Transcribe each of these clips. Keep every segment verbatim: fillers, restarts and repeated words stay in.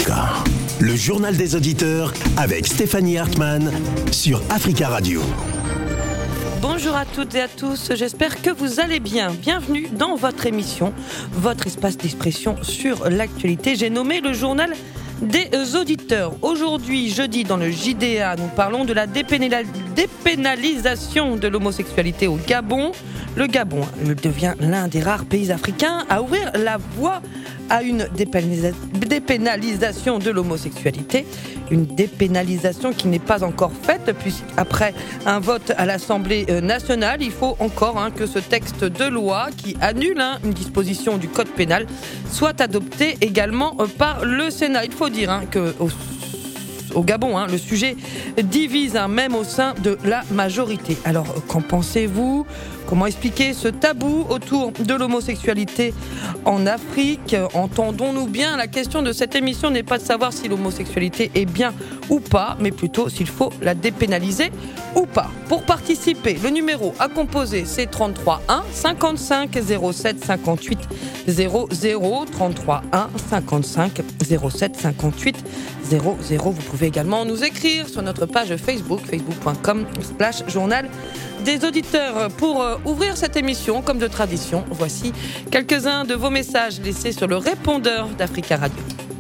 Africa, le journal des auditeurs avec Stéphanie Hartmann sur Africa Radio. Bonjour à toutes et à tous, j'espère que vous allez bien. Bienvenue dans votre émission, votre espace d'expression sur l'actualité. J'ai nommé le journal des auditeurs. Aujourd'hui, jeudi, dans le J D A, nous parlons de la dépénal- dépénalisation de l'homosexualité au Gabon. Le Gabon devient l'un des rares pays africains à ouvrir la voie à une dépénalisa- dépénalisation de l'homosexualité. Une dépénalisation qui n'est pas encore faite, puisqu'après un vote à l'Assemblée nationale, il faut encore hein, que ce texte de loi qui annule hein, une disposition du Code pénal soit adopté également par le Sénat. Il faut dire hein, que au, au Gabon, hein, le sujet divise hein, même au sein de la majorité. Alors, qu'en pensez-vous ? Comment expliquer ce tabou autour de l'homosexualité en Afrique ? Entendons-nous bien, la question de cette émission n'est pas de savoir si l'homosexualité est bien ou pas, mais plutôt s'il faut la dépénaliser ou pas. Pour participer, le numéro à composer, c'est trente-trois un cinquante-cinq zéro sept cinquante-huit zéro zéro, trente-trois un cinquante-cinq zéro sept cinquante-huit zéro zéro. Vous pouvez également nous écrire sur notre page Facebook, facebook.com slash journal des auditeurs. Pour euh, ouvrir cette émission, comme de tradition, voici quelques-uns de vos messages laissés sur le répondeur d'Africa Radio.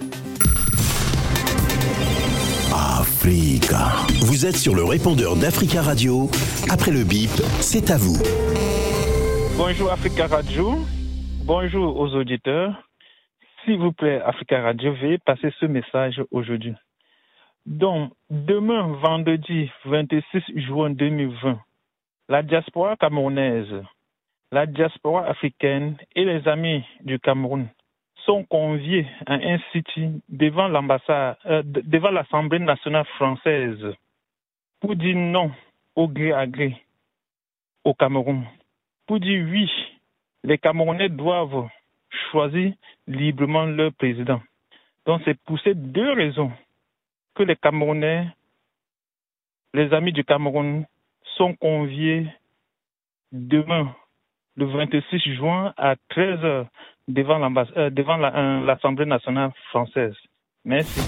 Africa. Vous êtes sur le répondeur d'Africa Radio. Après le bip, c'est à vous. Bonjour Africa Radio. Bonjour aux auditeurs. S'il vous plaît, Africa Radio, veuillez passer ce message aujourd'hui. Donc, demain, vendredi vingt-six juin deux mille vingt, la diaspora camerounaise, la diaspora africaine et les amis du Cameroun sont conviés à un sit-in devant l'ambassade, euh, devant l'Assemblée nationale française pour dire non au gré à gré au Cameroun. Pour dire oui, les Camerounais doivent choisir librement leur président. Donc c'est pour ces deux raisons que les Camerounais, les amis du Cameroun, sont conviés demain, le vingt-six juin, à treize heures, devant, euh, devant la, euh, l'Assemblée nationale française. Merci.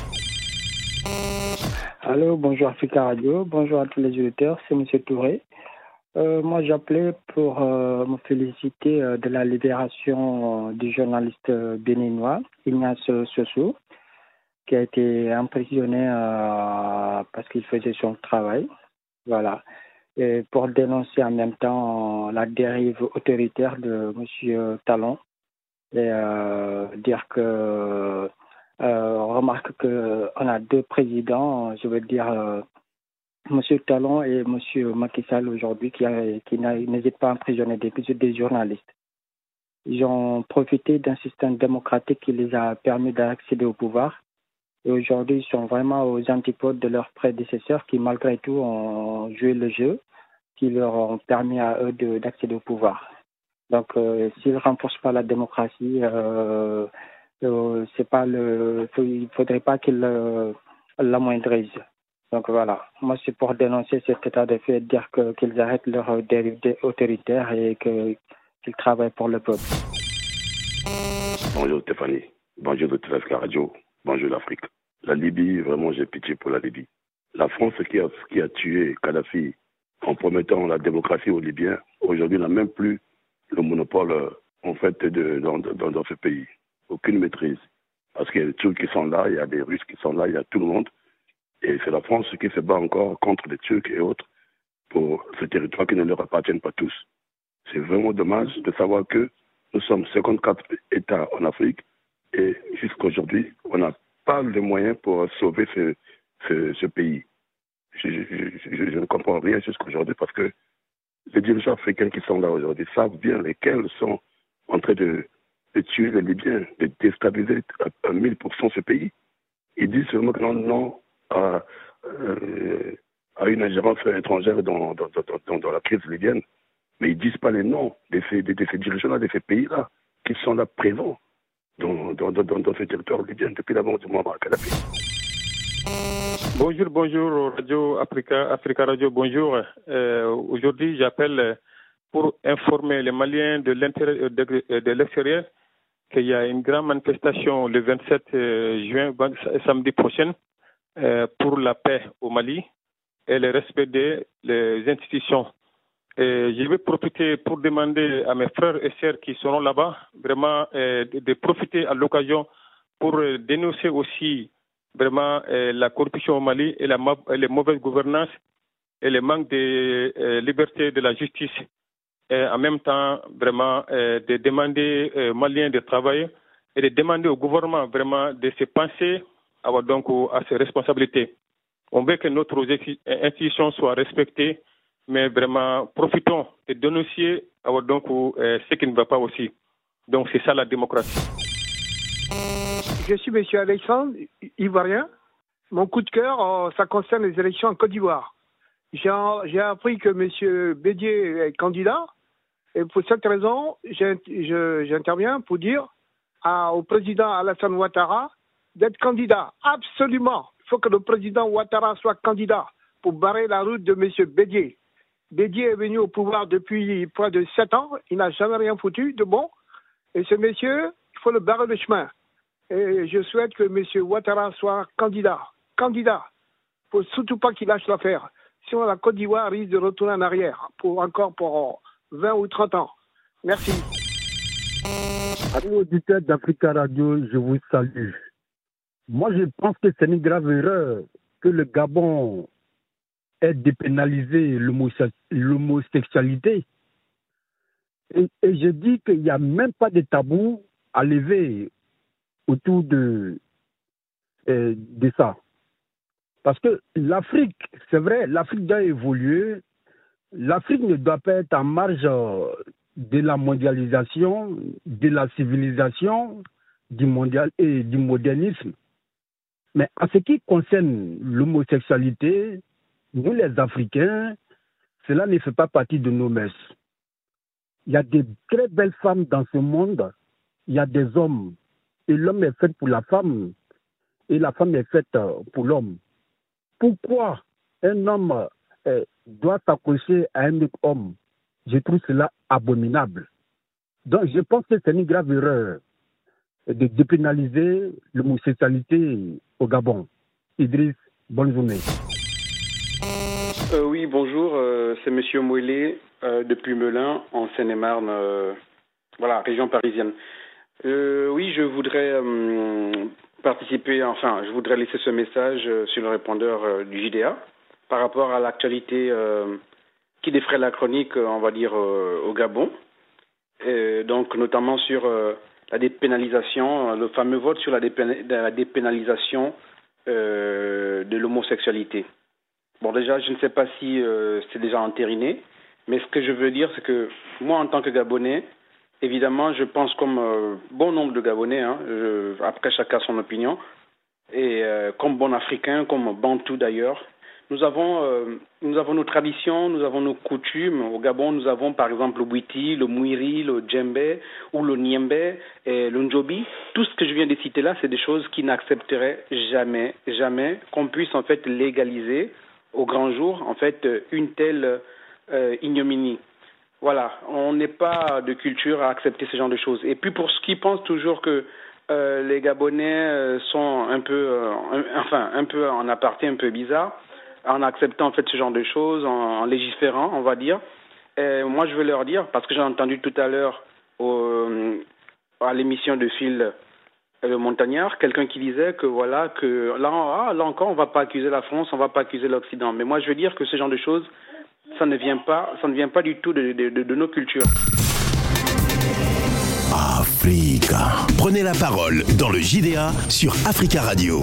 Allô, bonjour Africa Radio, bonjour à tous les auditeurs, c'est M. Touré. Euh, moi, j'appelais pour euh, me féliciter euh, de la libération euh, du journaliste euh, béninois, Ignace Sossou, qui a été emprisonné euh, parce qu'il faisait son travail. Voilà. Et pour dénoncer en même temps la dérive autoritaire de M. Talon et euh, dire que, euh, remarque qu'on a deux présidents, je veux dire euh, M. Talon et M. Macky Sall aujourd'hui qui, a, qui n'hésitent pas à emprisonner des, des journalistes. Ils ont profité d'un système démocratique qui les a permis d'accéder au pouvoir. Et aujourd'hui, ils sont vraiment aux antipodes de leurs prédécesseurs qui, malgré tout, ont joué le jeu, qui leur ont permis à eux de, d'accéder au pouvoir. Donc, euh, s'ils ne renforcent pas la démocratie, euh, euh, c'est pas le, il ne faudrait pas qu'ils euh, l'amoindrissent. Donc voilà, moi c'est pour dénoncer cet état de fait, dire que, qu'ils arrêtent leur dérive autoritaire et que, qu'ils travaillent pour le peuple. Bonjour Stéphanie, bonjour de Africa Radio, bonjour l'Afrique. La Libye, vraiment j'ai pitié pour la Libye. La France qui a, qui a tué Kadhafi en promettant la démocratie aux Libyens, aujourd'hui n'a même plus le monopole en fait de, dans, dans, dans ce pays. Aucune maîtrise. Parce qu'il y a des Turcs qui sont là, il y a des Russes qui sont là, il y a tout le monde. Et c'est la France qui se bat encore contre les Turcs et autres pour ce territoire qui ne leur appartiennent pas tous. C'est vraiment dommage de savoir que nous sommes cinquante-quatre États en Afrique et jusqu'à aujourd'hui, on n'a pas les moyens pour sauver ce, ce, ce pays. Je, je, je, je ne comprends rien jusqu'à aujourd'hui parce que les dirigeants africains qui sont là aujourd'hui savent bien lesquels sont en train de, de tuer les Libyens, de déstabiliser à, à mille pour cent ce pays. Ils disent seulement que non, non à, euh, à une ingérence étrangère dans, dans, dans, dans la crise libyenne. Mais ils ne disent pas les noms de ces, de, de ces dirigeants-là, de ces pays-là, qui sont là présents dans, dans, dans, dans ce territoire libyen depuis la mort du Muammar Kadhafi. Bonjour, bonjour Radio Africa, Africa Radio, bonjour. Euh, aujourd'hui, j'appelle pour informer les Maliens de l'intérieur, de, de l'extérieur qu'il y a une grande manifestation le vingt-sept juin, samedi prochain, euh, pour la paix au Mali et le respect des les institutions. Et je vais profiter pour demander à mes frères et sœurs qui seront là-bas vraiment euh, de, de profiter à l'occasion pour euh, dénoncer aussi vraiment euh, la corruption au Mali et la et les mauvaises gouvernances et le manque de euh, liberté de la justice. Et en même temps, vraiment, euh, de demander aux Maliens de travailler et de demander au gouvernement vraiment de se penser à, donc, à ses responsabilités. On veut que notre institutions soient respectées, mais vraiment, profitons de dénoncer donc, euh, ce qui ne va pas aussi. Donc, c'est ça la démocratie. Je suis M. Alexandre, ivoirien. Mon coup de cœur, euh, ça concerne les élections en Côte d'Ivoire. J'ai, j'ai appris que M. Bédié est candidat. Et pour cette raison, j'ai, je, j'interviens pour dire à, au président Alassane Ouattara d'être candidat. Absolument. Il faut que le président Ouattara soit candidat pour barrer la route de M. Bédié. Bédié est venu au pouvoir depuis près de sept ans. Il n'a jamais rien foutu de bon. Et ce monsieur, il faut le barrer le chemin. Et je souhaite que M. Ouattara soit candidat. Candidat. Il ne faut surtout pas qu'il lâche l'affaire. Sinon, la Côte d'Ivoire risque de retourner en arrière pour encore pour vingt ou trente ans. Merci. Amis auditeurs d'Africa Radio, je vous salue. Moi, je pense que c'est une grave erreur que le Gabon ait dépénalisé l'homosexualité. Et, et je dis qu'il n'y a même pas de tabou à lever autour de, euh, de ça. Parce que l'Afrique, c'est vrai, l'Afrique doit évoluer. L'Afrique ne doit pas être en marge de la mondialisation, de la civilisation, du, mondial et du modernisme. Mais en ce qui concerne l'homosexualité, nous les Africains, cela ne fait pas partie de nos mœurs. Il y a de très belles femmes dans ce monde, il y a des hommes, et l'homme est fait pour la femme, et la femme est faite pour l'homme. Pourquoi un homme euh, doit s'accrocher à un autre homme? Je trouve cela abominable. Donc je pense que c'est une grave erreur de dépénaliser l'homosexualité au Gabon. Idriss, bonne journée. Euh, oui, bonjour, euh, c'est Monsieur Moëlé euh, depuis Melun, en Seine-et-Marne, euh, voilà, région parisienne. Euh, oui, je voudrais euh, participer, enfin, je voudrais laisser ce message euh, sur le répondeur euh, du J D A par rapport à l'actualité euh, qui défraie la chronique, euh, on va dire, euh, au Gabon. Et donc, notamment sur euh, la dépénalisation, le fameux vote sur la, dépén- la dépénalisation euh, de l'homosexualité. Bon, déjà, je ne sais pas si euh, c'est déjà entériné, mais ce que je veux dire, c'est que moi, en tant que Gabonais, évidemment, je pense comme euh, bon nombre de Gabonais, hein, je, après chacun son opinion, et euh, comme bon Africain, comme Bantou d'ailleurs, nous avons, euh, nous avons nos traditions, nous avons nos coutumes. Au Gabon, nous avons par exemple le Bwiti, le Mouiri, le Djembe, ou le Niembe, et le Njobi. Tout ce que je viens de citer là, c'est des choses qui n'accepteraient jamais, jamais qu'on puisse en fait légaliser au grand jour, en fait, une telle euh, ignominie. Voilà, on n'est pas de culture à accepter ce genre de choses. Et puis pour ceux qui pensent toujours que euh, les Gabonais euh, sont un peu, euh, un, enfin, un peu en aparté, un peu bizarre, en acceptant en fait ce genre de choses, en, en légiférant, on va dire. Et moi, je veux leur dire, parce que j'ai entendu tout à l'heure au, à l'émission de Phil le Montagnard, quelqu'un qui disait que voilà, que là, ah, là encore, on ne va pas accuser la France, on ne va pas accuser l'Occident. Mais moi, je veux dire que ce genre de choses, ça ne vient pas, ça ne vient pas du tout de, de, de, de nos cultures. Africa. Prenez la parole dans le J D A sur Africa Radio.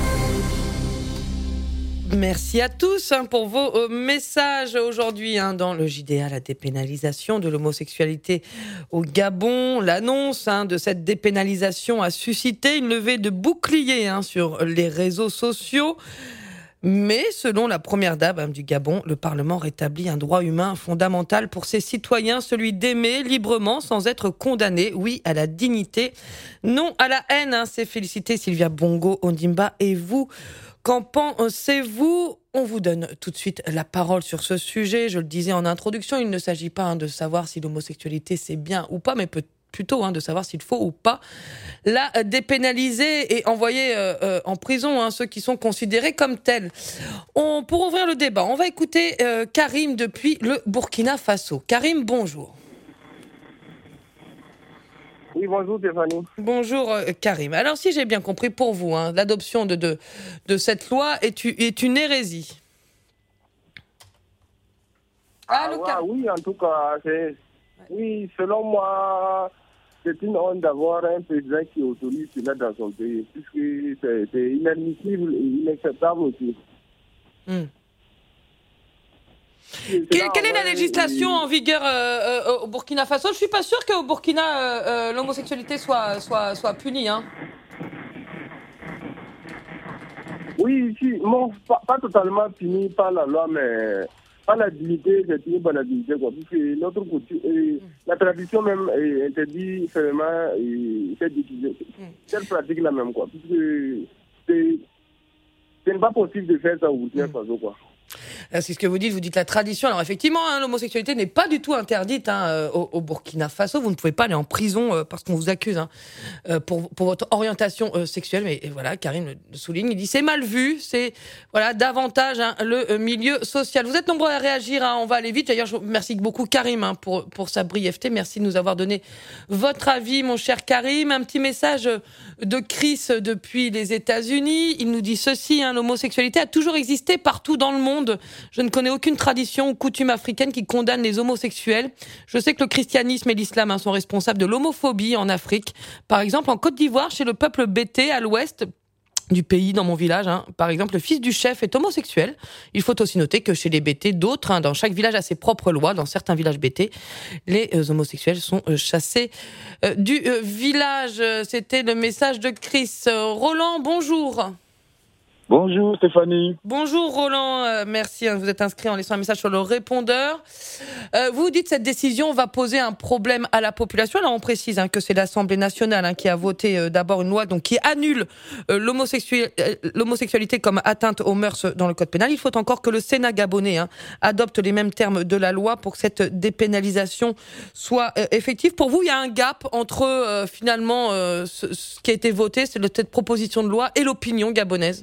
Merci à tous hein, pour vos euh, messages aujourd'hui hein, dans le J D A, la dépénalisation de l'homosexualité au Gabon. L'annonce hein, de cette dépénalisation a suscité une levée de boucliers hein, sur les réseaux sociaux. Mais selon la première dame hein, du Gabon, le Parlement rétablit un droit humain fondamental pour ses citoyens, celui d'aimer librement sans être condamné. Oui à la dignité, non à la haine. Hein, c'est félicité Sylvia Bongo Ondimba. Et vous, qu'en pensez-vous ? On vous donne tout de suite la parole sur ce sujet. Je le disais en introduction, il ne s'agit pas hein, de savoir si l'homosexualité c'est bien ou pas, mais peut plutôt, hein, de savoir s'il faut ou pas la dépénaliser et envoyer euh, euh, en prison hein, ceux qui sont considérés comme tels. On, pour ouvrir le débat, on va écouter euh, Karim depuis le Burkina Faso. Karim, bonjour. Oui, bonjour Stéphanie. Bonjour euh, Karim. Alors si j'ai bien compris, pour vous, hein, l'adoption de, de, de cette loi est, est une hérésie. Ah, ouais, oui, en tout cas, c'est... oui, selon moi, c'est une honte d'avoir un président qui autorise cela dans son pays, puisque c'est, c'est inadmissible et inacceptable aussi. Hmm. Quelle, quelle est la législation en vigueur euh, euh, au Burkina Faso ? Je ne suis pas sûre qu'au Burkina, euh, euh, l'homosexualité soit, soit, soit punie. Hein. Oui, si, bon, pas, pas totalement punie par la loi, mais par la dignité, c'est puni par la dignité. Quoi, puisque notre coutume, et la tradition même est interdit seulement cette, cette pratique-là même. Quoi, puisque c'est, ce n'est pas possible de faire ça au Burkina Faso. Quoi. C'est ce que vous dites, vous dites la tradition. Alors effectivement, hein, l'homosexualité n'est pas du tout interdite hein, au, au Burkina Faso. Vous ne pouvez pas aller en prison euh, parce qu'on vous accuse hein, euh, pour, pour votre orientation euh, sexuelle. Mais et voilà, Karim le souligne, il dit c'est mal vu, c'est voilà davantage hein, le euh, milieu social. Vous êtes nombreux à réagir, hein, on va aller vite. D'ailleurs, je remercie beaucoup Karim hein, pour, pour sa brièveté. Merci de nous avoir donné votre avis, mon cher Karim. Un petit message de Chris depuis les États-Unis. Il nous dit ceci, hein, l'homosexualité a toujours existé partout dans le monde. Je ne connais aucune tradition ou coutume africaine qui condamne les homosexuels. Je sais que le christianisme et l'islam hein, sont responsables de l'homophobie en Afrique. Par exemple, en Côte d'Ivoire, chez le peuple bété, à l'ouest du pays, dans mon village, hein, par exemple, le fils du chef est homosexuel. Il faut aussi noter que chez les bétés, d'autres, hein, dans chaque village a ses propres lois. Dans certains villages bétés, les euh, homosexuels sont euh, chassés euh, du euh, village. C'était le message de Chris. Euh, Roland, bonjour. Bonjour Stéphanie. Bonjour Roland, euh, merci, hein, vous êtes inscrit en laissant un message sur le répondeur. Euh, vous dites que cette décision va poser un problème à la population. Alors on précise hein, que c'est l'Assemblée nationale hein, qui a voté euh, d'abord une loi donc, qui annule euh, l'homosexualité, euh, l'homosexualité comme atteinte aux mœurs dans le code pénal. Il faut encore que le Sénat gabonais hein, adopte les mêmes termes de la loi pour que cette dépénalisation soit euh, effective. Pour vous, il y a un gap entre euh, finalement euh, ce, ce qui a été voté, c'est cette proposition de loi, et l'opinion gabonaise.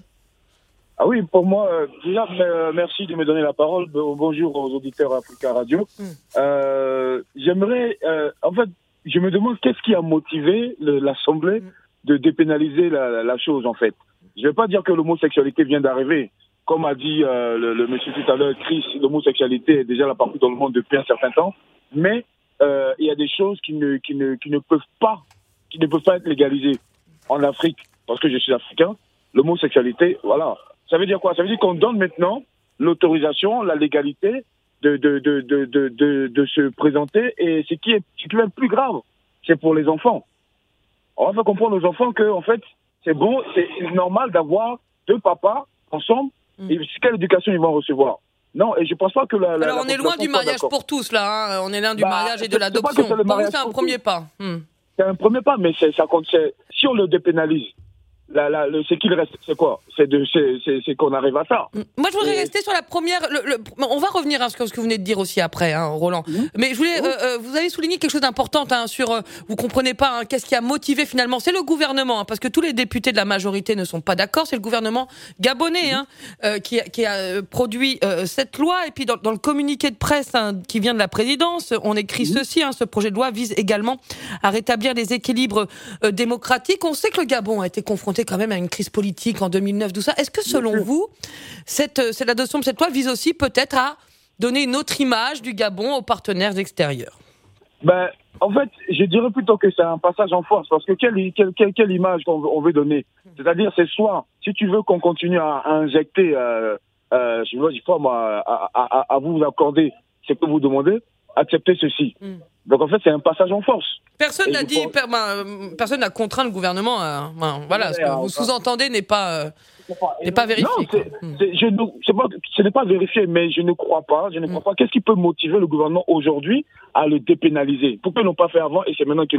Ah oui, pour moi, euh, déjà, euh, merci de me donner la parole. Bonjour aux auditeurs Africa Radio. Mm. Euh, j'aimerais, euh, en fait, je me demande qu'est-ce qui a motivé le, l'Assemblée mm. de dépénaliser la, la chose, en fait. Je ne vais pas dire que l'homosexualité vient d'arriver. Comme a dit euh, le, le monsieur tout à l'heure, Chris, l'homosexualité est déjà là partout dans le monde depuis un certain temps. Mais euh, il y a des choses qui ne, qui ne, qui ne peuvent pas, qui ne peuvent pas être légalisées en Afrique, parce que je suis africain. L'homosexualité, voilà. Ça veut dire quoi ? Ça veut dire qu'on donne maintenant l'autorisation, la légalité de, de, de, de, de, de, de se présenter. Et ce qui est, ce qui est même plus grave, c'est pour les enfants. On va faire comprendre aux enfants que, en fait, c'est bon, c'est normal d'avoir deux papas ensemble. Mmh. Et quelle éducation ils vont recevoir ? Non, et je pense pas que la... la Alors, on la est loin du mariage pour tous, là. Hein. On est loin du bah, mariage et de l'adoption. Pour vous, c'est un premier pas. Mmh. C'est un premier pas, mais c'est, ça compte. C'est, si on le dépénalise, La, la, le, ce qu'il reste, c'est quoi ? C'est, de, c'est, c'est, c'est qu'on arrive à ça. Moi, je voudrais Et... rester sur la première. Le, le, on va revenir à ce que, ce que vous venez de dire aussi après, hein, Roland. Mmh. Mais je voulais. Mmh. Euh, vous avez souligné quelque chose d'important hein, sur. Euh, vous comprenez pas hein, qu'est-ce qui a motivé finalement. C'est le gouvernement, hein, parce que tous les députés de la majorité ne sont pas d'accord. C'est le gouvernement gabonais mmh. hein, euh, qui, qui a produit euh, cette loi. Et puis dans, dans le communiqué de presse hein, qui vient de la présidence, on écrit mmh. ceci. Hein, ce projet de loi vise également à rétablir les équilibres euh, démocratiques. On sait que le Gabon a été confronté quand même à une crise politique en deux mille neuf, tout ça. Est-ce que selon vous, cette, cette adoption de cette loi vise aussi peut-être à donner une autre image du Gabon aux partenaires extérieurs ? Ben, en fait, je dirais plutôt que c'est un passage en force, parce que quelle, quelle, quelle, quelle image on veut, on veut donner ? C'est-à-dire, c'est soit, si tu veux qu'on continue à, à injecter, euh, euh, je ne sais pas moi, à, à, à vous accorder ce que vous demandez, acceptez ceci. Mm. Donc en fait, c'est un passage en force. Personne n'a dit, pense... per, ben, personne n'a contraint le gouvernement. À, ben, voilà, ce que vous sous-entendez n'est pas, euh, n'est pas vérifié. Non, c'est, c'est, je, c'est pas, ce n'est pas vérifié, mais je ne crois pas. Je ne crois mm. pas. Qu'est-ce qui peut motiver le gouvernement aujourd'hui à le dépénaliser ? Pourquoi ils l'ont pas fait avant et c'est maintenant qu'ils mm. le font ?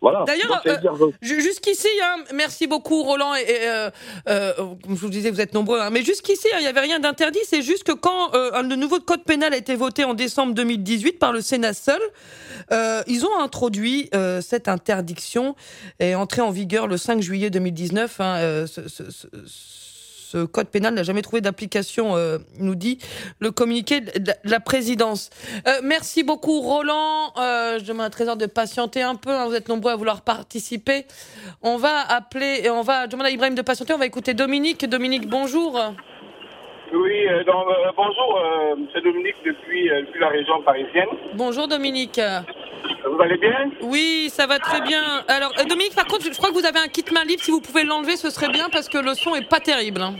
Voilà. D'ailleurs, Donc, euh, dire... jusqu'ici, hein, merci beaucoup Roland, et, et euh, euh, comme je vous disais, vous êtes nombreux, hein, mais jusqu'ici, il hein, n'y avait rien d'interdit, c'est juste que quand euh, un, le nouveau code pénal a été voté en décembre deux mille dix-huit par le Sénat seul, euh, ils ont introduit euh, cette interdiction, et entrée en vigueur le cinq juillet deux mille dix-neuf, hein, euh, ce, ce, ce, ce code pénal n'a jamais trouvé d'application, euh, nous dit le communiqué de la présidence. Euh, merci beaucoup Roland. Euh, je demande à Trésor de patienter un peu. Hein, vous êtes nombreux à vouloir participer. On va appeler, et on va demander à Ibrahim de patienter. On va écouter Dominique. Dominique, bonjour. Oui, euh, donc, euh, bonjour. Euh, c'est Dominique depuis, euh, depuis la région parisienne. Bonjour Dominique. Vous allez bien? Oui, ça va très bien. Alors, euh, Dominique, par contre, je crois que vous avez un kit main libre. Si vous pouvez l'enlever, ce serait bien parce que le son est pas terrible. Hein.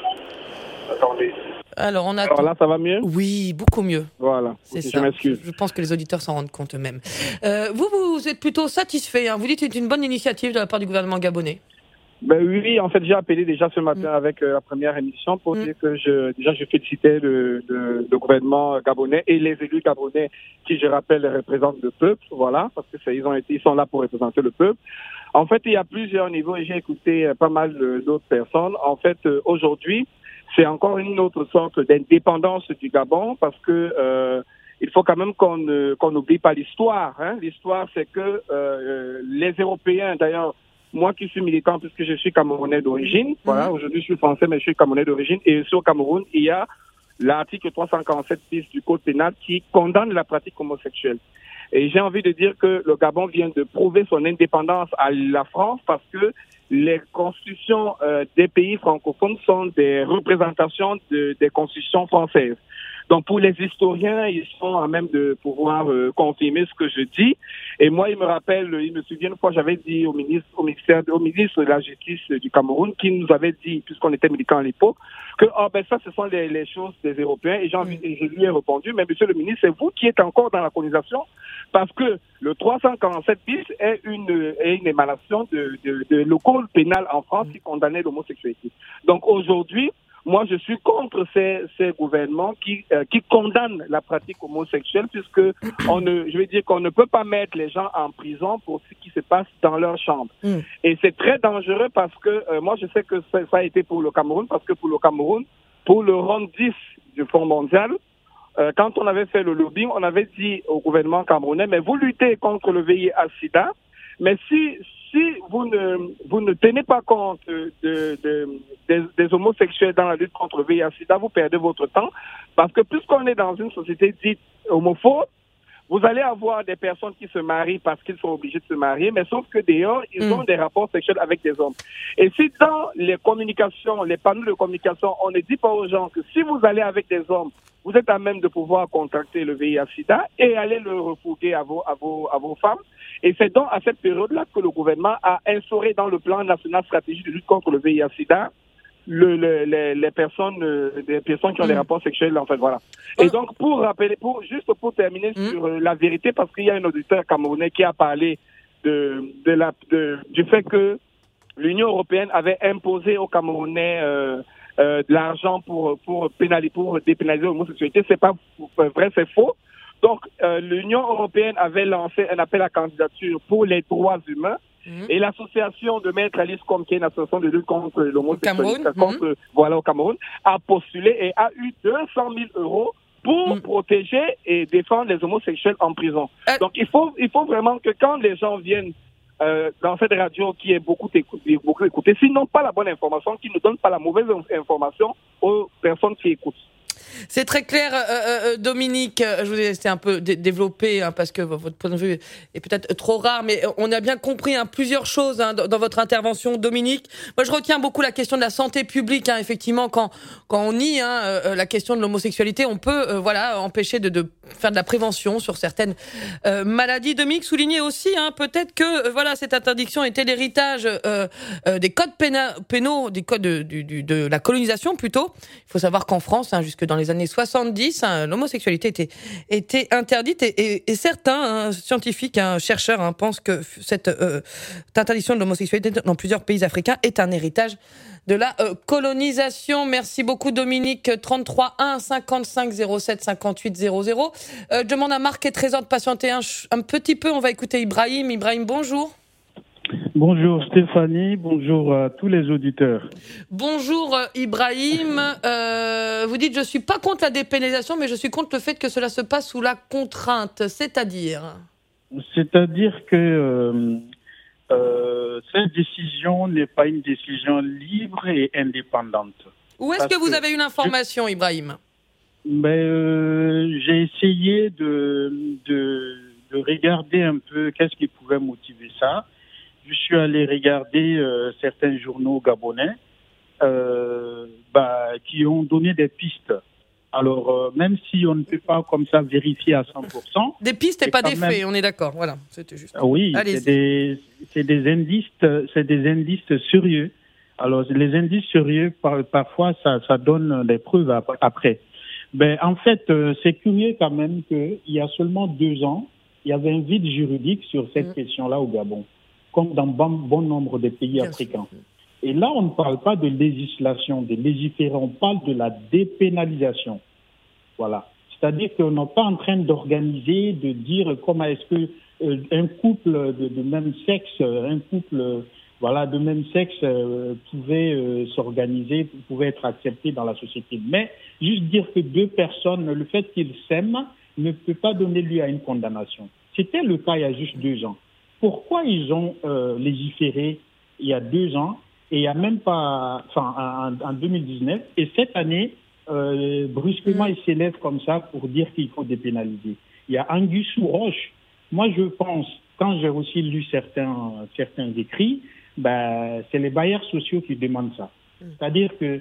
Attendez. Alors, on a. Alors là, ça va mieux? Oui, beaucoup mieux. Voilà. C'est okay, ça. Je m'excuse. Je pense que les auditeurs s'en rendent compte eux-mêmes. Euh, vous, vous êtes plutôt satisfait. Hein. Vous dites que c'est une bonne initiative de la part du gouvernement gabonais. Ben oui, en fait, j'ai appelé déjà ce matin mmh. avec euh, la première émission pour mmh. dire que je, déjà, je félicitais le, le, le gouvernement gabonais et les élus gabonais qui, je rappelle, représentent le peuple, voilà, parce que c'est, ils ont été, ils sont là pour représenter le peuple. En fait, il y a plusieurs niveaux et j'ai écouté euh, pas mal euh, d'autres personnes. En fait, euh, aujourd'hui, c'est encore une autre sorte d'indépendance du Gabon parce que euh, il faut quand même qu'on euh, qu'on n'oublie pas l'histoire. Hein. L'histoire, c'est que euh, les Européens, d'ailleurs. Moi qui suis militant, puisque je suis Camerounais d'origine, mmh. voilà, aujourd'hui je suis français, mais je suis Camerounais d'origine, et sur Cameroun, il y a l'article trois cent quarante-sept bis du Code pénal qui condamne la pratique homosexuelle. Et j'ai envie de dire que le Gabon vient de prouver son indépendance à la France parce que les constitutions euh, des pays francophones sont des représentations de, des constitutions françaises. Donc, pour les historiens, ils sont à même de pouvoir euh, confirmer ce que je dis. Et moi, il me rappelle, il me souvient une fois, j'avais dit au ministre, au ministère, au ministre de la Justice du Cameroun, qui nous avait dit, puisqu'on était militants à l'époque, que oh, ben ça, ce sont les, les choses des Européens. Et, j'en, et je lui ai répondu, mais monsieur le ministre, c'est vous qui êtes encore dans la colonisation, parce que le trois cent quarante-sept bis est une, est une émanation de, de, de le code pénal en France qui condamnait l'homosexualité. Donc, aujourd'hui, moi, je suis contre ces, ces gouvernements qui, euh, qui condamnent la pratique homosexuelle, puisque on ne, je veux dire qu'on ne peut pas mettre les gens en prison pour ce qui se passe dans leur chambre. Mm. Et c'est très dangereux parce que euh, moi, je sais que ça, ça a été pour le Cameroun, parce que pour le Cameroun, pour le round dix du Fonds mondial, euh, quand on avait fait le lobbying, on avait dit au gouvernement camerounais, mais vous luttez contre le V I H-Sida, mais si si vous ne vous ne tenez pas compte de, de, de des, des homosexuels dans la lutte contre le V I H-Sida, vous perdez votre temps, parce que puisqu'on est dans une société dite homophobe, vous allez avoir des personnes qui se marient parce qu'ils sont obligés de se marier, mais sauf que d'ailleurs, ils mmh. ont des rapports sexuels avec des hommes. Et si dans les communications, les panneaux de communication, on ne dit pas aux gens que si vous allez avec des hommes, vous êtes à même de pouvoir contracter le V I H-Sida et aller le refourguer à vos, à vos, à vos femmes. Et c'est donc à cette période-là que le gouvernement a instauré dans le plan national stratégique de lutte contre le V I H-Sida le, le, les, les personnes, euh, des personnes qui ont mmh. des rapports sexuels, en fait, voilà. Et donc, pour rappeler, pour, juste pour terminer mmh. sur euh, la vérité, parce qu'il y a un auditeur camerounais qui a parlé de, de la, de, du fait que l'Union européenne avait imposé aux Camerounais euh, euh, de l'argent pour, pour pénaliser, pour dépénaliser l'homosexualité. C'est pas vrai, c'est faux. Donc, euh, l'Union européenne avait lancé un appel à candidature pour les droits humains. Mmh. Et l'association de Maître Alice Combe, qui est une association de lutte contre l'homosexualité, contre, mmh. voilà, au Cameroun, a postulé et a eu deux cent mille euros pour mmh. protéger et défendre les homosexuels en prison. Euh... Donc, il faut, il faut vraiment que quand les gens viennent euh, dans cette radio qui est beaucoup écoutée, beaucoup écoutée, s'ils n'ont pas la bonne information, qu'ils ne donnent pas la mauvaise information aux personnes qui écoutent. C'est très clair, euh, euh, Dominique. Je vous ai laissé un peu dé- développer hein, parce que votre point de vue est peut-être trop rare, mais on a bien compris hein, plusieurs choses hein, dans, dans votre intervention, Dominique. Moi, je retiens beaucoup la question de la santé publique. Hein, effectivement, quand quand on nie hein, euh, la question de l'homosexualité, on peut euh, voilà empêcher de, de faire de la prévention sur certaines euh, maladies. Dominique soulignait aussi hein, peut-être que euh, voilà cette interdiction était l'héritage euh, euh, des codes péna- pénaux, des codes de, de, de, de la colonisation plutôt. Il faut savoir qu'en France, hein, jusque dans les années soixante-dix, hein, l'homosexualité était, était interdite et, et, et certains hein, scientifiques, hein, chercheurs hein, pensent que cette euh, interdiction de l'homosexualité dans plusieurs pays africains est un héritage de la euh, colonisation. Merci beaucoup Dominique. trente-trois un cinquante-cinq zéro sept cinquante-huit zéro zéro. Euh, je demande à Marc et Trésor de patienter un, un petit peu. On va écouter Ibrahim. Ibrahim, bonjour. Bonjour Stéphanie, bonjour à tous les auditeurs. Bonjour euh, Ibrahim, euh, vous dites je suis pas contre la dépénalisation, mais je suis contre le fait que cela se passe sous la contrainte, c'est-à-dire C'est-à-dire que euh, euh, cette décision n'est pas une décision libre et indépendante. Où est-ce que vous que avez eu l'information, je... Ibrahim? Ben, euh, j'ai essayé de, de, de regarder un peu qu'est-ce qui pouvait motiver ça. Je suis allé regarder euh, certains journaux gabonais euh, bah, qui ont donné des pistes. Alors, euh, même si on ne peut pas comme ça vérifier à cent pour cent... Des pistes et pas des même... faits, on est d'accord. Voilà, c'était juste. Oui, c'est des, c'est des indices, c'est des indices sérieux. Alors, les indices sérieux, par, parfois, ça, ça donne des preuves après. Ben, en fait, euh, c'est curieux quand même qu'il y a seulement deux ans, il y avait un vide juridique sur cette mmh. question-là au Gabon, comme dans bon, bon nombre de pays Bien africains. Sûr. Et là, on ne parle pas de législation, de légiférer, on parle de la dépénalisation. Voilà. C'est-à-dire qu'on n'est pas en train d'organiser, de dire comment est-ce que euh, un couple de, de même sexe, un couple euh, voilà, de même sexe euh, pouvait euh, s'organiser, pouvait être accepté dans la société. Mais juste dire que deux personnes, le fait qu'ils s'aiment ne peut pas donner lieu à une condamnation. C'était le cas il y a juste deux ans. Pourquoi ils ont euh, légiféré il y a deux ans et il n'y a même pas, enfin en, en deux mille dix-neuf, et cette année, euh, brusquement, ils s'élèvent comme ça pour dire qu'il faut dépénaliser. Il y a Angus Roche. Moi, je pense, quand j'ai aussi lu certains, certains écrits, ben, c'est les bailleurs sociaux qui demandent ça. C'est-à-dire que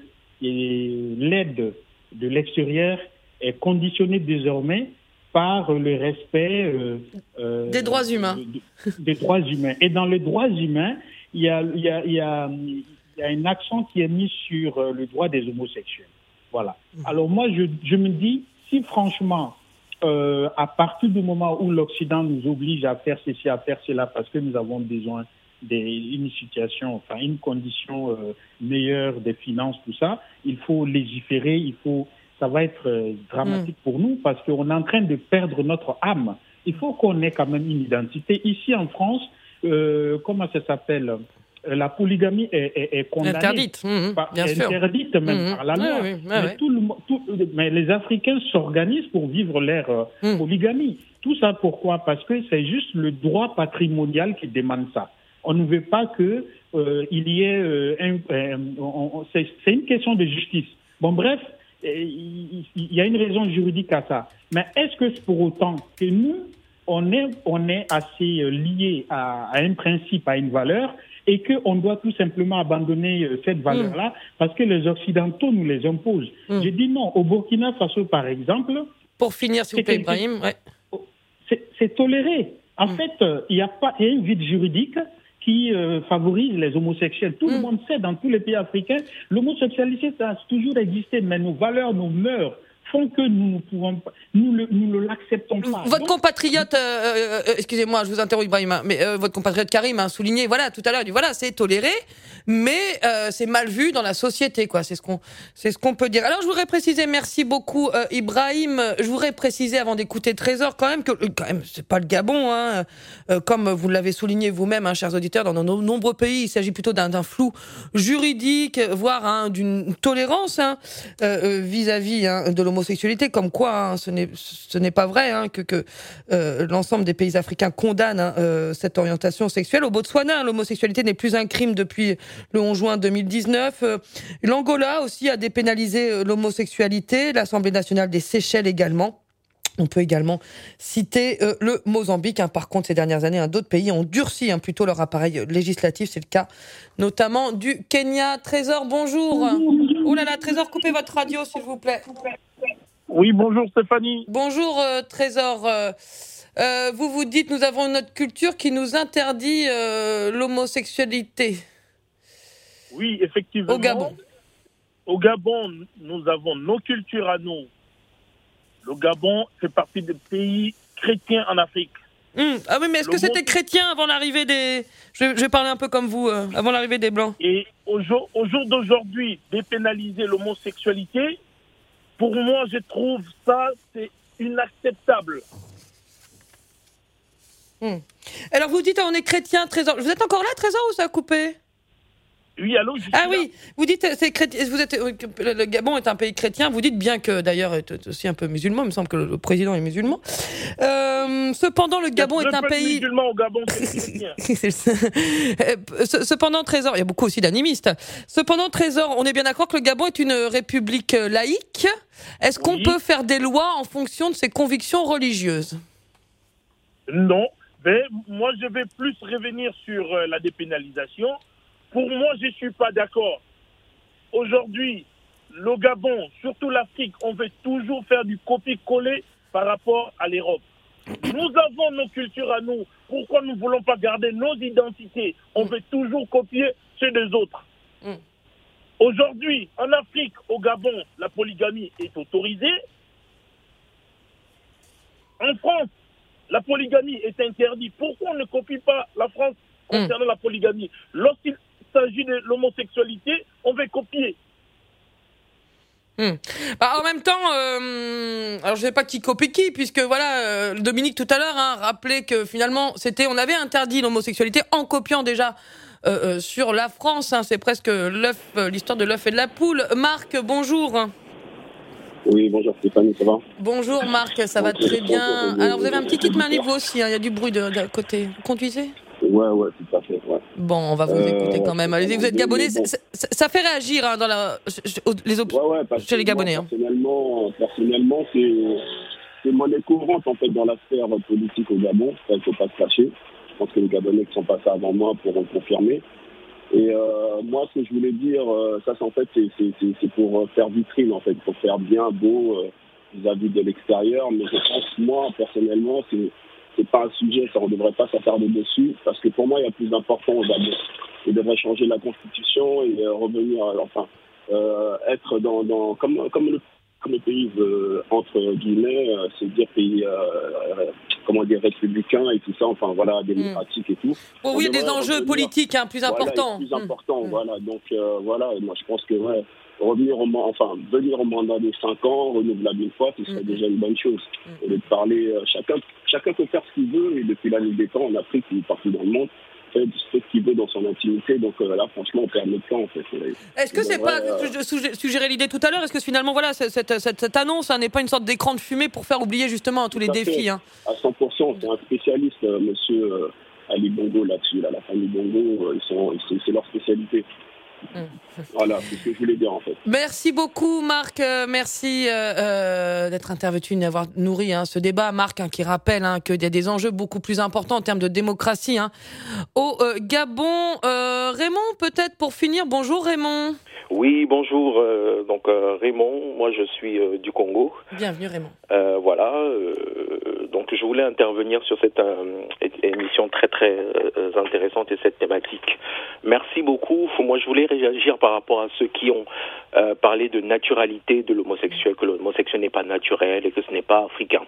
l'aide de l'extérieur est conditionnée désormais par le respect euh, euh, des droits humains. De, de, des droits humains. Et dans les droits humains, il y a, il y a, il y a, il y a un accent qui est mis sur le droit des homosexuels. Voilà. Alors moi, je, je me dis, si franchement, euh, à partir du moment où l'Occident nous oblige à faire ceci, à faire cela, parce que nous avons besoin d'une situation, enfin une condition euh, meilleure des finances, tout ça, il faut légiférer, il faut, ça va être euh, dramatique mmh. pour nous parce qu'on est en train de perdre notre âme. Il faut qu'on ait quand même une identité. Ici en France, euh, comment ça s'appelle ? La polygamie est, est, est condamnée. Interdite, mmh, par, bien sûr. Interdite même mmh. par la loi. Oui, oui, mais, oui. Tout le, tout, mais les Africains s'organisent pour vivre leur mmh. polygamie. Tout ça pourquoi ? Parce que c'est juste le droit patrimonial qui demande ça. On ne veut pas qu'il euh, y ait... Euh, un, euh, on, on, c'est, c'est une question de justice. Bon, bref, il y a une raison juridique à ça. Mais est-ce que c'est pour autant que nous, on est, on est assez liés à, à un principe, à une valeur, et qu'on doit tout simplement abandonner cette valeur-là mmh. parce que les Occidentaux nous les imposent. Mmh. Je dis non. Au Burkina Faso, par exemple... Pour finir, s'il vous plaît, Ibrahim. Ouais. C'est, c'est toléré. En mmh. fait, il y a pas il y a un vide juridique qui euh, favorise les homosexuels. Tout mmh. le monde sait, dans tous les pays africains, l'homosexualité, ça a toujours existé, mais nos valeurs, nos mœurs font que nous ne pouvons pas, nous ne nous l'acceptons pas. Votre Donc, compatriote, euh, euh, excusez-moi, je vous interromps Ibrahim, mais euh, votre compatriote Karim a souligné, voilà, tout à l'heure, il dit, voilà, c'est toléré, mais euh, c'est mal vu dans la société, quoi. C'est ce qu'on, c'est ce qu'on peut dire. Alors, je voudrais préciser, merci beaucoup, euh, Ibrahim. Je voudrais préciser, avant d'écouter Trésor, quand même que, quand même, c'est pas le Gabon, hein. Euh, comme vous l'avez souligné vous-même, hein, chers auditeurs, dans nos nombreux pays, il s'agit plutôt d'un, d'un flou juridique, voire hein, d'une tolérance hein, euh, vis-à-vis hein, de l'homosexualité. Sexualité, comme quoi hein, ce n'est ce n'est pas vrai hein, que que euh, l'ensemble des pays africains condamnent hein, euh, cette orientation sexuelle. Au Botswana, hein, l'homosexualité n'est plus un crime depuis le onze juin deux mille dix-neuf. Euh, L'Angola aussi a dépénalisé euh, l'homosexualité. L'Assemblée nationale des Seychelles également. On peut également citer euh, le Mozambique. Hein. Par contre, ces dernières années, hein, d'autres pays ont durci hein, plutôt leur appareil législatif. C'est le cas notamment du Kenya. Trésor, bonjour. Oh là là, Trésor, coupez votre radio, s'il vous plaît. Oui, bonjour Stéphanie. Bonjour euh, Trésor. Euh, euh, vous vous dites, nous avons notre culture qui nous interdit euh, l'homosexualité. Oui, effectivement. Au Gabon. Au Gabon, nous avons nos cultures à nous. Le Gabon fait partie des pays chrétiens en Afrique. Mmh. Ah oui, mais est-ce Le que c'était monde... chrétien avant l'arrivée des... Je vais, je vais parler un peu comme vous, euh, avant l'arrivée des Blancs. Et au jour, au jour d'aujourd'hui, dépénaliser l'homosexualité, pour moi, je trouve ça, c'est inacceptable. Mmh. Alors vous dites, on est chrétien, Trésor. Vous êtes encore là, Trésor, ou ça a coupé ? Oui, allô, je suis Ah là. oui, vous dites, c'est chrétien, vous êtes, le Gabon est un pays chrétien, vous dites bien que d'ailleurs est aussi un peu musulman, il me semble que le président est musulman. Euh, cependant, le Gabon est un pays... musulman au Gabon, c'est chrétien. Cependant, Trésor, il y a beaucoup aussi d'animistes. Cependant, Trésor, on est bien d'accord que le Gabon est une république laïque. Est-ce qu'on Oui. peut faire des lois en fonction de ses convictions religieuses ? Non, mais moi je vais plus revenir sur euh, la dépénalisation. Pour moi, je ne suis pas d'accord. Aujourd'hui, le Gabon, surtout l'Afrique, on veut toujours faire du copier-coller par rapport à l'Europe. Nous avons nos cultures à nous. Pourquoi nous ne voulons pas garder nos identités ? On veut toujours copier ceux des autres. Mm. Aujourd'hui, en Afrique, au Gabon, la polygamie est autorisée. En France, la polygamie est interdite. Pourquoi on ne copie pas la France concernant mm. la polygamie ? Lorsqu'il s'agit de l'homosexualité, on veut copier. Hum. Bah, en même temps, euh, alors je sais pas qui copie qui, puisque voilà, euh, Dominique tout à l'heure hein, rappelait que finalement c'était, on avait interdit l'homosexualité en copiant déjà euh, euh, sur la France. Hein, c'est presque l'œuf, euh, l'histoire de l'œuf et de la poule. Marc, bonjour. Oui, bonjour Stéphanie, ça va ? Bonjour Marc, ça va très bien. Alors vous avez un petit kit main libre aussi, il hein, y a du bruit de, de côté. Vous conduisez ? Ouais, ouais, tout à fait, ouais. Bon, on va vous euh, écouter quand même. Allez-y, vous êtes Gabonais, bon. ça, ça, ça fait réagir hein, dans la, les op- ouais, ouais, chez les Gabonais. Moi, personnellement, hein. personnellement c'est, c'est monnaie courante en fait dans la sphère politique au Gabon, ça il ne faut pas se cacher. Je pense que les Gabonais qui sont passés avant moi pourront le confirmer. Et euh, moi, ce que je voulais dire, euh, ça c'est en fait, c'est, c'est, c'est, c'est pour faire vitrine en fait, pour faire bien beau euh, vis-à-vis de l'extérieur. Mais je pense, moi, personnellement, c'est c'est pas un sujet, ça on ne devrait pas s'attarder dessus, parce que pour moi, il y a plus important au Gabon. Il devrait changer la constitution et euh, revenir, enfin, euh, être dans, dans comme, comme, le, comme le pays veut, entre guillemets, euh, c'est dire pays, euh, comment dire, républicain et tout ça, enfin voilà, démocratique mmh. et tout. Oh, oui, il y a des enjeux revenir, politiques hein, plus voilà, importants. Plus importants, mmh. voilà. Donc euh, voilà, moi je pense que ouais, revenir au, enfin, venir au mandat de cinq ans, renouvelable une fois, ce serait mmh. déjà une bonne chose. Mmh. Au lieu de parler, euh, chacun, chacun peut faire ce qu'il veut, et depuis la nuit des temps, en Afrique ou partout dans le monde, fait ce qu'il veut dans son intimité. Donc euh, là, franchement, on perd notre temps. En fait. Est-ce que c'est pas, euh... je suggérais l'iddie tout à l'heure, est-ce que finalement, voilà, cette, cette, cette annonce hein, n'est pas une sorte d'écran de fumée pour faire oublier justement tous les défis hein. À cent pour cent, c'est un spécialiste, euh, monsieur euh, Ali Bongo, là-dessus. Là, la famille Bongo, euh, ils sont, c'est, c'est leur spécialité. Mmh. Voilà, c'est ce que je voulais dire en fait. Merci beaucoup Marc, euh, merci euh, euh, d'être intervenu, d'avoir nourri hein, ce débat. Marc hein, qui rappelle hein, qu'il y a des enjeux beaucoup plus importants en termes de démocratie hein, au euh, Gabon. Euh, Raymond peut-être pour finir, bonjour Raymond. Oui, bonjour, euh, donc euh, Raymond, moi je suis euh, du Congo. Bienvenue Raymond. Euh, voilà, euh, donc je voulais intervenir sur cette euh, émission très très euh, intéressante et cette thématique. Merci beaucoup, moi je voulais réagir par rapport à ceux qui ont euh, parlé de naturalité de l'homosexuel, que l'homosexuel n'est pas naturel et que ce n'est pas africain.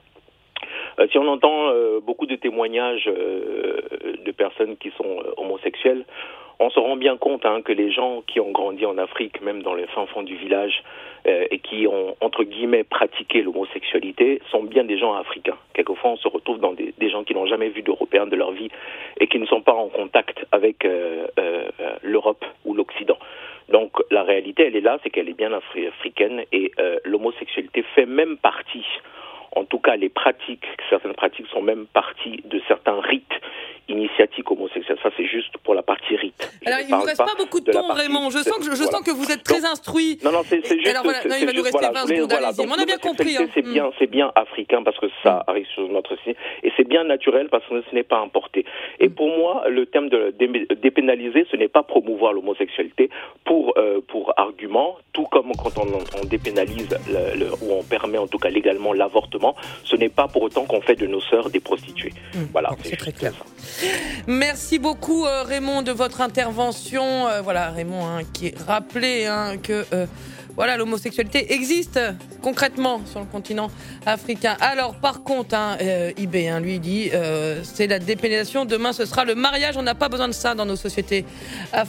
Euh, si on entend euh, beaucoup de témoignages euh, de personnes qui sont euh, homosexuelles, on se rend bien compte hein, que les gens qui ont grandi en Afrique, même dans les fins fonds du village, euh, et qui ont, entre guillemets, pratiqué l'homosexualité, sont bien des gens africains. Quelquefois, on se retrouve dans des, des gens qui n'ont jamais vu d'Européens de leur vie et qui ne sont pas en contact avec euh, euh, l'Europe ou l'Occident. Donc, la réalité, elle est là, c'est qu'elle est bien afri- africaine et euh, l'homosexualité fait même partie, en tout cas les pratiques, certaines pratiques sont même partie de certains rites initiatiques homosexuels. Ça, c'est juste pour la partie rite. Alors, il ne vous reste pas, pas beaucoup de, de temps, Raymond. Je sens que, je, je voilà. sens que vous êtes très Donc, instruit. Non, non, c'est, c'est juste... Alors, voilà, c'est, non, il va nous rester voilà, vingt secondes. Voilà, donc, on a bien compris. Hein. C'est, bien, c'est bien africain parce que ça mm. arrive sur notre site. Et c'est bien naturel parce que ce n'est pas importé. Et mm. pour moi, le terme de dépénaliser, ce n'est pas promouvoir l'homosexualité pour, euh, pour argument, tout comme quand on, on dépénalise le, le, ou on permet en tout cas légalement l'avortement, ce n'est pas pour autant qu'on fait de nos sœurs des prostituées. Mm. Voilà, bon, c'est, c'est très clair. Ça. Merci beaucoup euh, Raymond de votre intervention. Euh, voilà Raymond hein, qui rappelait hein, que euh, voilà l'homosexualité existe concrètement sur le continent africain. Alors par contre, hein, euh, I B hein, lui dit euh, c'est la dépénalisation. Demain ce sera le mariage. On n'a pas besoin de ça dans nos sociétés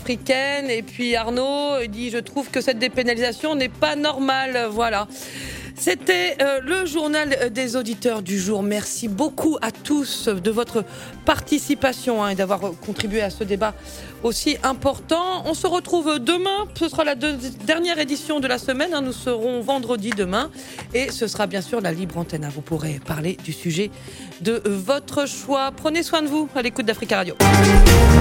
africaines. Et puis Arnaud dit je trouve que cette dépénalisation n'est pas normale. Voilà. C'était euh, le journal des auditeurs du jour. Merci beaucoup à tous de votre participation hein, et d'avoir contribué à ce débat aussi important. On se retrouve demain. Ce sera la deux, dernière édition de la semaine. Hein. Nous serons vendredi demain. Et ce sera bien sûr la libre antenne. Vous pourrez parler du sujet de votre choix. Prenez soin de vous à l'écoute d'Africa Radio.